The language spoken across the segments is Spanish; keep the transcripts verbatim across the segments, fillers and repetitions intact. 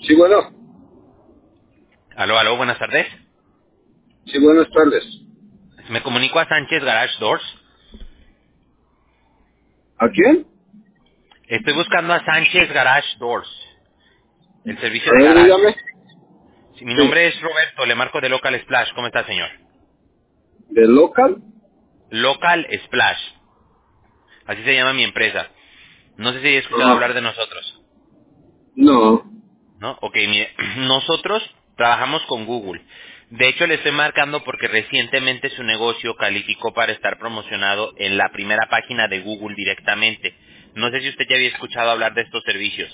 Sí, bueno. Aló, aló, buenas tardes. Sí, buenas tardes. Me comunico a Sánchez Garage Doors. ¿A quién? Estoy buscando a Sánchez Garage Doors, el servicio A de ver, garaje. dígame. Sí, mi Sí. nombre es Roberto, le marco de Local Splash. ¿Cómo está, señor? ¿De local? Local Splash, así se llama mi empresa. No sé si he escuchado Ajá. hablar de nosotros, No. ¿no? Ok, mire, nosotros trabajamos con Google. De hecho, le estoy marcando porque recientemente su negocio calificó para estar promocionado en la primera página de Google directamente. No sé si usted ya había escuchado hablar de estos servicios.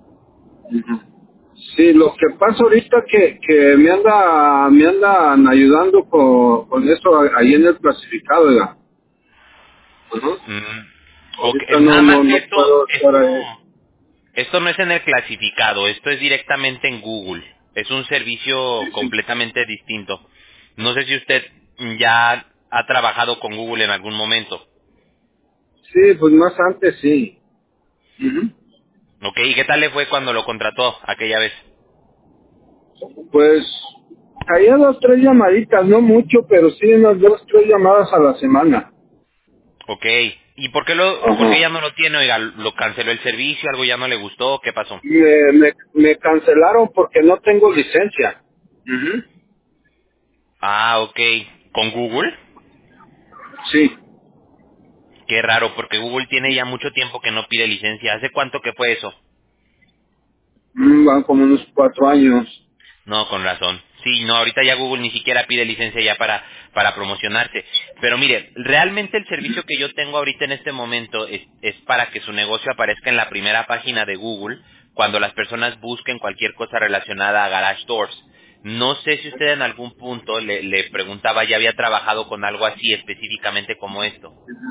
Sí, lo que pasa ahorita que, que me anda me andan ayudando con, con eso a- ahí en el clasificado, oiga. Ajá. Mm, ok, Ahorita no nada no más que no esto, puedo estar esto, ahí. esto no es en el clasificado, esto es directamente en Google. Es un servicio Sí, sí. completamente distinto. No sé si usted ya ha trabajado con Google en algún momento. Sí, pues más antes sí. Ujú. Ok, ¿y qué tal le fue cuando lo contrató aquella vez? Pues caía dos, tres llamaditas, no mucho, pero sí unas dos, tres llamadas a la semana. Ok, ¿y por qué, lo, por qué Ajá. ya no lo tiene? Oiga, ¿lo canceló el servicio? ¿Algo ya no le gustó? ¿Qué pasó? Me, me, me cancelaron porque no tengo licencia. Ujú. Ah, ok, ¿con Google? Sí, Qué raro, porque Google tiene ya mucho tiempo que no pide licencia. ¿Hace cuánto que fue eso? Mm, van como unos cuatro años. No, con razón. Sí, no, ahorita ya Google ni siquiera pide licencia ya para, para promocionarse. Pero mire, realmente el servicio que yo tengo ahorita en este momento es, es para que su negocio aparezca en la primera página de Google cuando las personas busquen cualquier cosa relacionada a Garage Doors. No sé si usted en algún punto le, le preguntaba, ya había trabajado con algo así específicamente como esto.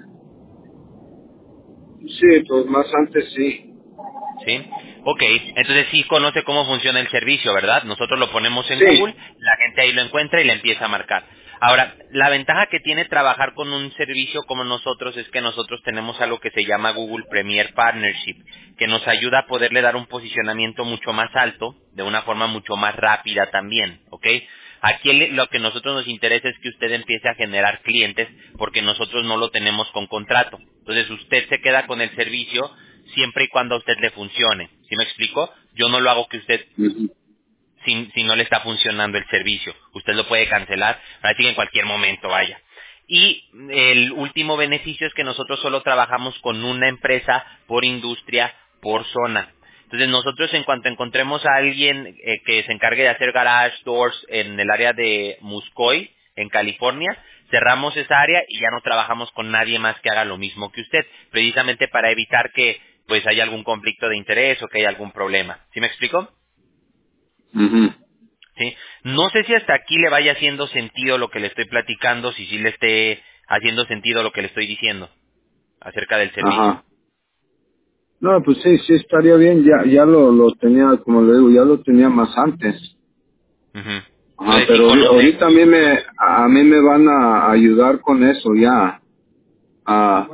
Sí, pues más antes sí. ¿Sí? Ok, entonces sí conoce cómo funciona el servicio, ¿verdad? Nosotros lo ponemos en Sí. Google, la gente ahí lo encuentra y le empieza a marcar. Ahora, la ventaja que tiene trabajar con un servicio como nosotros es que nosotros tenemos algo que se llama Google Premier Partnership, que nos ayuda a poderle dar un posicionamiento mucho más alto, de una forma mucho más rápida también, ¿ok? Aquí el- lo que a nosotros nos interesa es que usted empiece a generar clientes porque nosotros no lo tenemos con contrato. Entonces usted se queda con el servicio siempre y cuando a usted le funcione. ¿Sí me explico? Yo no lo hago que usted Ujú. si, si no le está funcionando el servicio. Usted lo puede cancelar, así que en cualquier momento vaya. Y el último beneficio es que nosotros solo trabajamos con una empresa por industria, por zona. Entonces nosotros en cuanto encontremos a alguien eh, que se encargue de hacer garage doors en el área de Muscoy, en California, cerramos esa área y ya no trabajamos con nadie más que haga lo mismo que usted, precisamente para evitar que pues haya algún conflicto de interés o que haya algún problema. ¿Sí me explico? Ujú. ¿Sí? No sé si hasta aquí le vaya haciendo sentido lo que le estoy platicando, si sí le esté haciendo sentido lo que le estoy diciendo acerca del servicio. Ajá. No, pues sí, sí estaría bien. Ya ya lo, lo tenía, como le digo, ya lo tenía más antes. Ujú. Ajá, Entonces sí pero ahori- conoce. ahorita a mí me a mí me van a ayudar con eso ya. Ah,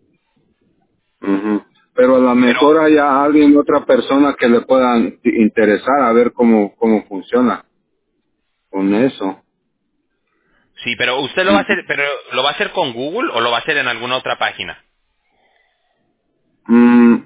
ujú. Pero a lo Pero, mejor haya alguien, otra persona que le pueda interesar a ver cómo cómo funciona con eso. sí, pero usted lo va a Ujú. hacer, pero ¿lo va a hacer con Google o lo va a hacer en alguna otra página? Mm,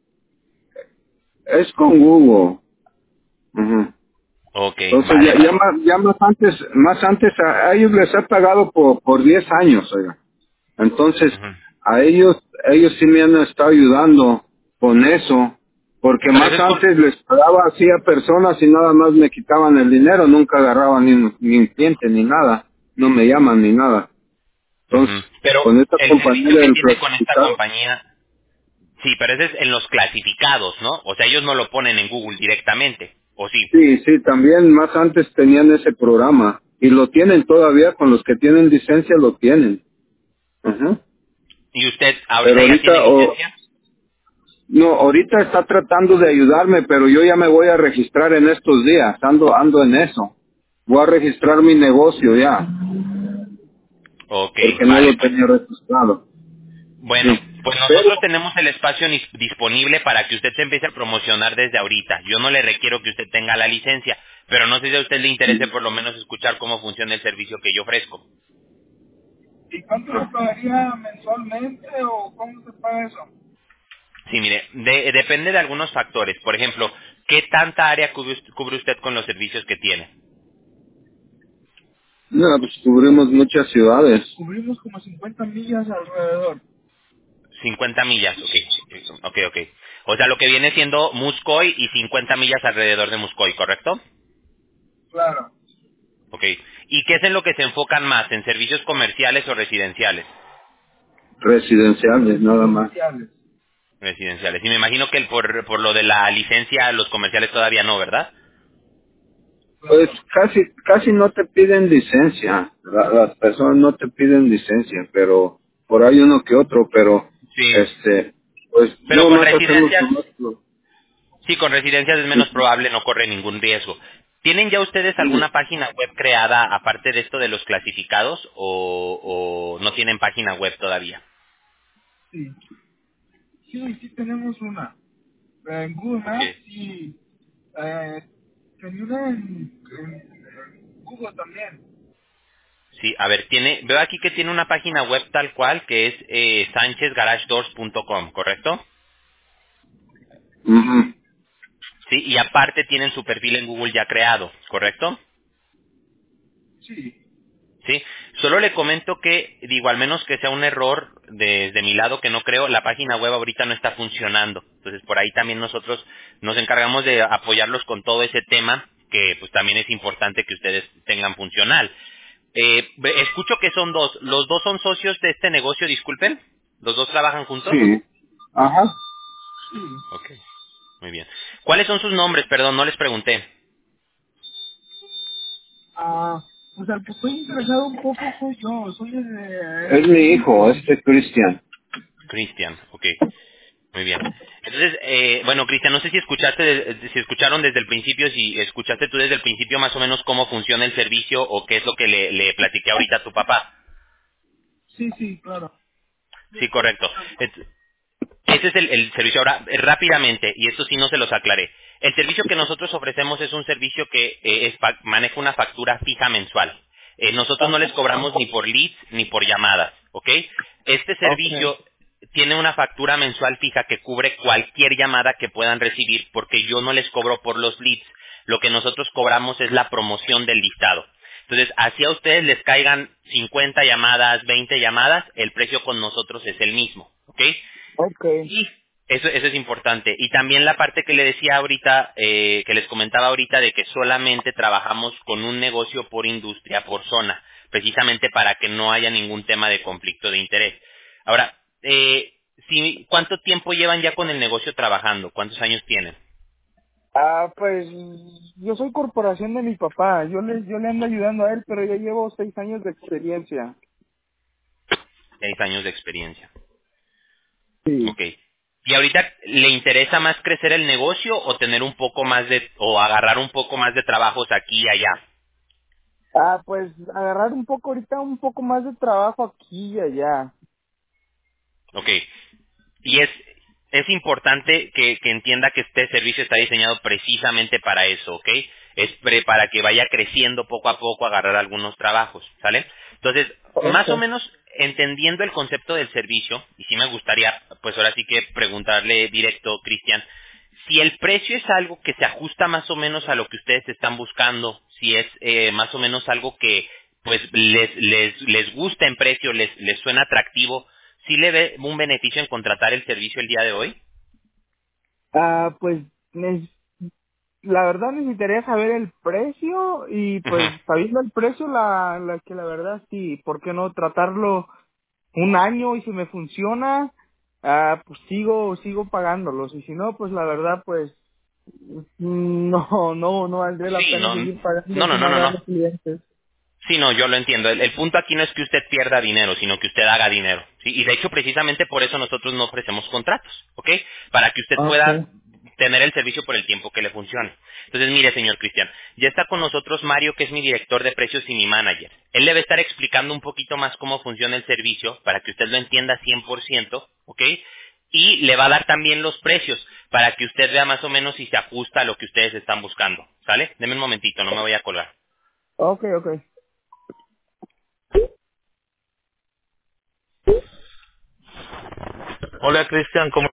es con Google. Ujú. Ok, Entonces vale, ya, ya vale. más ya más antes más antes a, a ellos les he pagado por por diez años, oiga. Entonces Ujú. a ellos ellos sí me han estado ayudando con eso, porque Pero más eso es con... antes les pagaba así a personas y nada más me quitaban el dinero, nunca agarraban ni, un- ni un cliente ni nada, no me llaman ni nada. Entonces Ujú. Pero con esta el compañía servicio que del tiene con esta clasificado, compañía, sí, pero ese es en los clasificados, ¿no? O sea, ellos no lo ponen en Google directamente, ¿o sí? sí, sí, también más antes tenían ese programa y lo tienen todavía, con los que tienen licencia lo tienen. Ajá. ¿Y usted Pero ahorita ya tiene ahorita, o licencia? no, ahorita está tratando de ayudarme, pero yo ya me voy a registrar en estos días, ando, ando en eso. Voy a registrar mi negocio ya, Ok, porque no vale, lo pues. tenía registrado. Bueno, Sí. Pues Pero, nosotros tenemos el espacio nis- disponible para que usted se empiece a promocionar desde ahorita. Yo no le requiero que usted tenga la licencia, pero no sé si a usted le interese por lo menos escuchar cómo funciona el servicio que yo ofrezco. ¿Y cuánto se pagaría mensualmente o cómo se paga eso? Sí, mire, de- depende de algunos factores. Por ejemplo, ¿qué tanta área cubre, us- cubre usted con los servicios que tiene? no, pues cubrimos muchas ciudades. Cubrimos como cincuenta millas alrededor. cincuenta millas, ok, ok, ok. O sea, lo que viene siendo Muscoy y cincuenta millas alrededor de Muscoy, ¿correcto? Claro. Ok. ¿Y qué es en lo que se enfocan más? ¿En servicios comerciales o residenciales? Residenciales, nada más. Residenciales. Residenciales. Y me imagino que el por, por lo de la licencia, los comerciales todavía no, ¿verdad? Pues Claro. casi, casi no te piden licencia. La- las personas no te piden licencia, pero por ahí uno que otro, pero Sí. este, pues Pero no con más hacemos residencias, nosotros. sí, con residencias es menos probable, no corre ningún riesgo. ¿Tienen ya ustedes alguna página web creada aparte de esto de los clasificados o, o no tienen página web todavía? Sí. Sí, sí tenemos una. En Google Ok. Maps y eh, tenía una en, en- en Google también. Sí, a ver, tiene, veo aquí que tiene una página web tal cual que es eh, sánchez garage doors punto com, ¿correcto? Ujú. Sí, y aparte tienen su perfil en Google ya creado, ¿correcto? Sí. Sí, solo le comento que, digo, al menos que sea un error desde mi lado, que no creo, la página web ahorita no está funcionando. Entonces, por ahí también nosotros nos encargamos de apoyarlos con todo ese tema, que pues también es importante que ustedes tengan funcional. Eh, ve- escucho que son dos. ¿Los dos son socios de este negocio, disculpen? ¿Los dos trabajan juntos? Sí. Ajá. Sí. Ok, muy bien. ¿Cuáles son sus nombres? Perdón, no les pregunté. Ah, pues al que estoy interesado un poco soy yo. Soy el, eh, Es mi hijo, este Cristian. Cristian, ok. Muy bien. Entonces, eh, bueno, Cristian, no sé si escuchaste, de- si escucharon desde el principio, si escuchaste tú desde el principio más o menos cómo funciona el servicio o qué es lo que le, le platiqué ahorita a tu papá. sí, sí, claro. Lo Sí, estoy correcto. escuchando. Et- Ese es el, el servicio. Ahora, eh, rápidamente, y esto sí no se los aclaré. El servicio que nosotros ofrecemos es un servicio que eh, es fa- maneja una factura fija mensual. Eh, nosotros no les cobramos ni por leads ni por llamadas, ¿ok? Este Ok. servicio tiene una factura mensual fija que cubre cualquier llamada que puedan recibir porque yo no les cobro por los leads. Lo que nosotros cobramos es la promoción del listado. Entonces, así a ustedes les caigan cincuenta llamadas, veinte llamadas, el precio con nosotros es el mismo, ¿ok? Ok. Y eso, eso es importante. Y también la parte que le decía ahorita, eh, que les comentaba ahorita de que solamente trabajamos con un negocio por industria, por zona, precisamente para que no haya ningún tema de conflicto de interés. Ahora, eh, si, ¿cuánto tiempo llevan ya con el negocio trabajando? ¿Cuántos años tienen? Ah, pues yo soy corporación de mi papá. Yo le, yo le ando ayudando a él, pero ya llevo seis años de experiencia. Seis años de experiencia. Sí. Ok. ¿Y ahorita le interesa más crecer el negocio o tener un poco más de, o agarrar un poco más de trabajos aquí y allá? Ah, pues agarrar un poco ahorita un poco más de trabajo aquí y allá. Ok. Y es, es importante que, que entienda que este servicio está diseñado precisamente para eso, ¿ok? Es pre- para que vaya creciendo poco a poco, agarrar algunos trabajos, ¿sale? Entonces, más o Ok. menos entendiendo el concepto del servicio, y sí me gustaría, pues ahora sí que preguntarle directo, Cristian, si el precio es algo que se ajusta más o menos a lo que ustedes están buscando, si es eh, más o menos algo que pues les, les, les gusta en precio, les, les suena atractivo, ¿sí le ve un beneficio en contratar el servicio el día de hoy? Ah, pues ne- la verdad necesitaría saber el precio y Ujú. pues sabiendo el precio, la, la que la verdad sí, ¿por qué no tratarlo un año y si me funciona, ah, pues sigo, sigo pagándolos y si no, pues la verdad pues mm, no, no, no valdría la Sí, pena no, seguir pagando no, no, si no no, no, agarro no. clientes. Sí, no, yo lo entiendo. El, el punto aquí no es que usted pierda dinero, sino que usted haga dinero. ¿Sí? Y de hecho, precisamente por eso nosotros no ofrecemos contratos, ¿ok? Para que usted pueda Okay. tener el servicio por el tiempo que le funcione. Entonces, mire, señor Cristian, ya está con nosotros Mario, que es mi director de precios y mi manager. Él le va a estar explicando un poquito más cómo funciona el servicio para que usted lo entienda cien por ciento, ¿ok? Y le va a dar también los precios para que usted vea más o menos si se ajusta a lo que ustedes están buscando, ¿sale? Deme un momentito, no me voy a colgar. Ok, ok. Hola Cristian, ¿cómo